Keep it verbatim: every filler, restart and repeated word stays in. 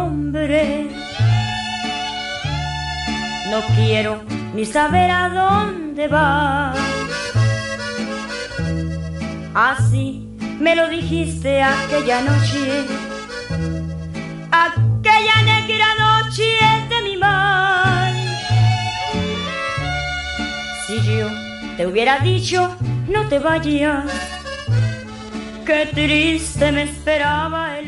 nombre. No quiero ni saber a dónde vas. Así me lo dijiste aquella noche, aquella negra noche de mi mal. Si yo te hubiera dicho no te vayas, qué triste me esperaba